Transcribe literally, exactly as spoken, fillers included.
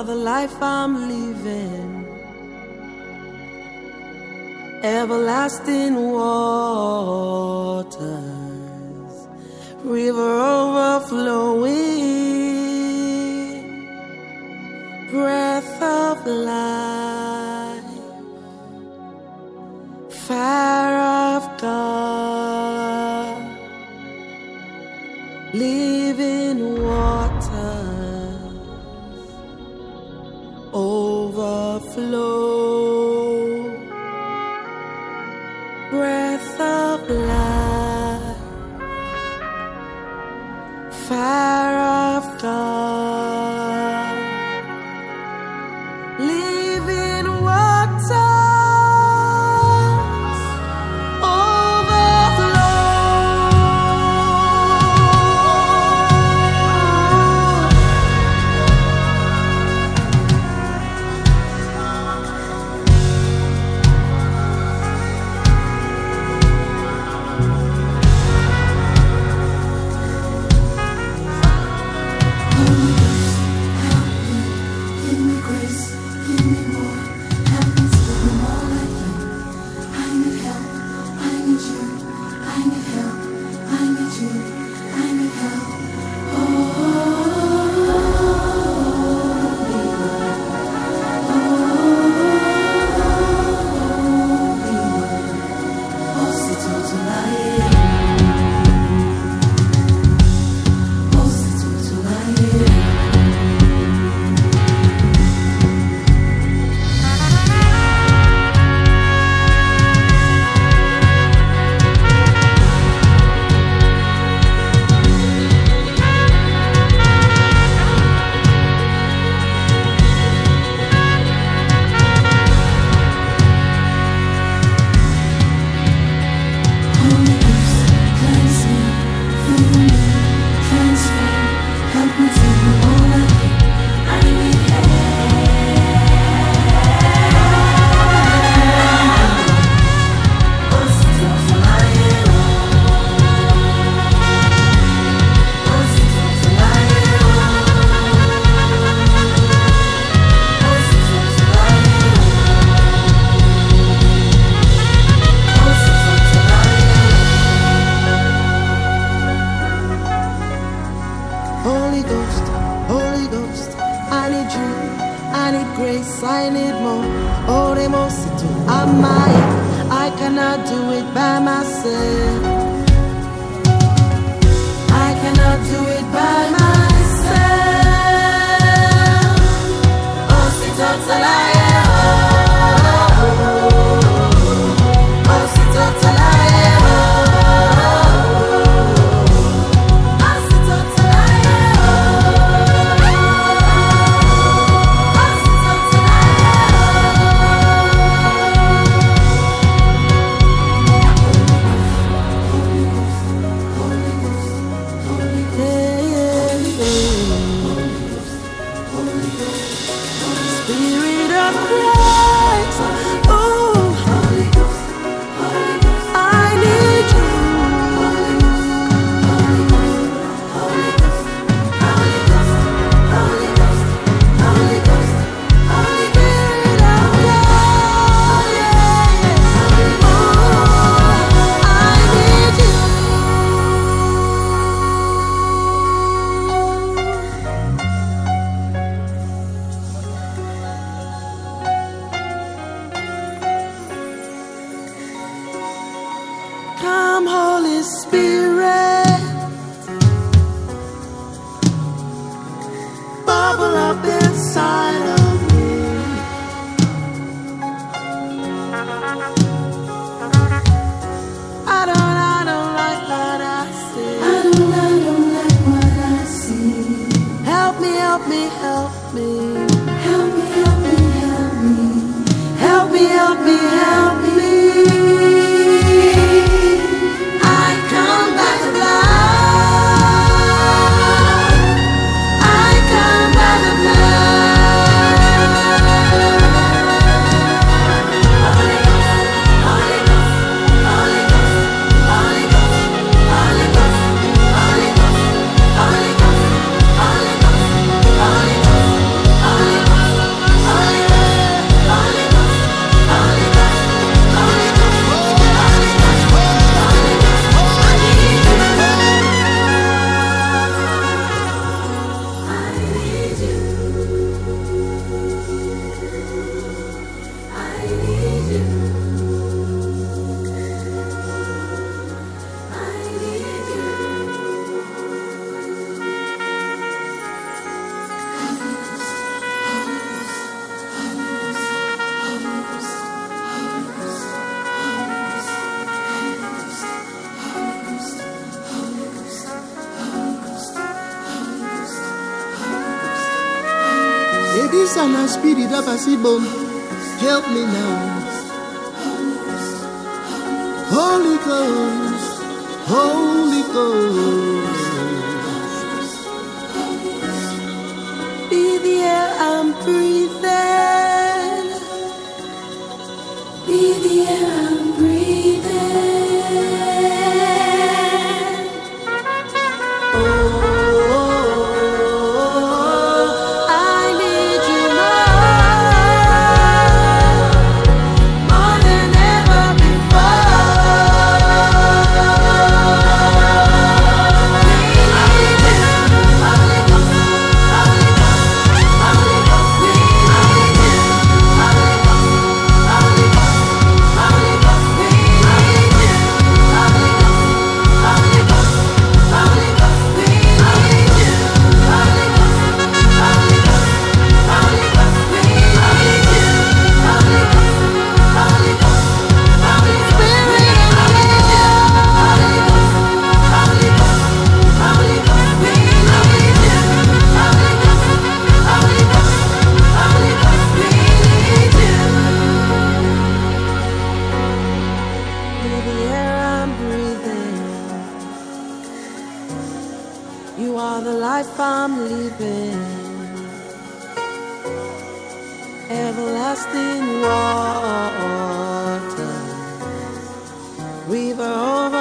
the life I'm living. Everlasting waters, river overflowing, breath of life, fire of God, living waters, overflow. Breath of life, fire of God, living waters, overflow. Holy Ghost, Holy Ghost, I need you, I need grace, I need more. Oremositu, amaya, I cannot do it by myself. I cannot do it by myself. Oh, sit up till I am. Oh, sit up till I am. Spirit of Christ, oh, Holy Ghost, Holy Ghost, I need you. Holy Ghost, Holy Ghost, Holy Ghost, Holy Ghost, Holy Ghost, Holy Ghost, Spirit of God, yeah, oh, I need you. Come, Holy Spirit, bubble up inside of me. I don't, I don't like what I see. I don't, I don't like what I see. Help me, help me, help me. Help me, help me, help me. Help me, help me, help me. Holy Ghost, This and a spirit of a seaboom. Help me now. Holy Ghost, Holy Ghost. Be the air I'm breathing. Be the air I'm breathing. Oh, I need you more, more than ever you are the life I'm living, everlasting water, river over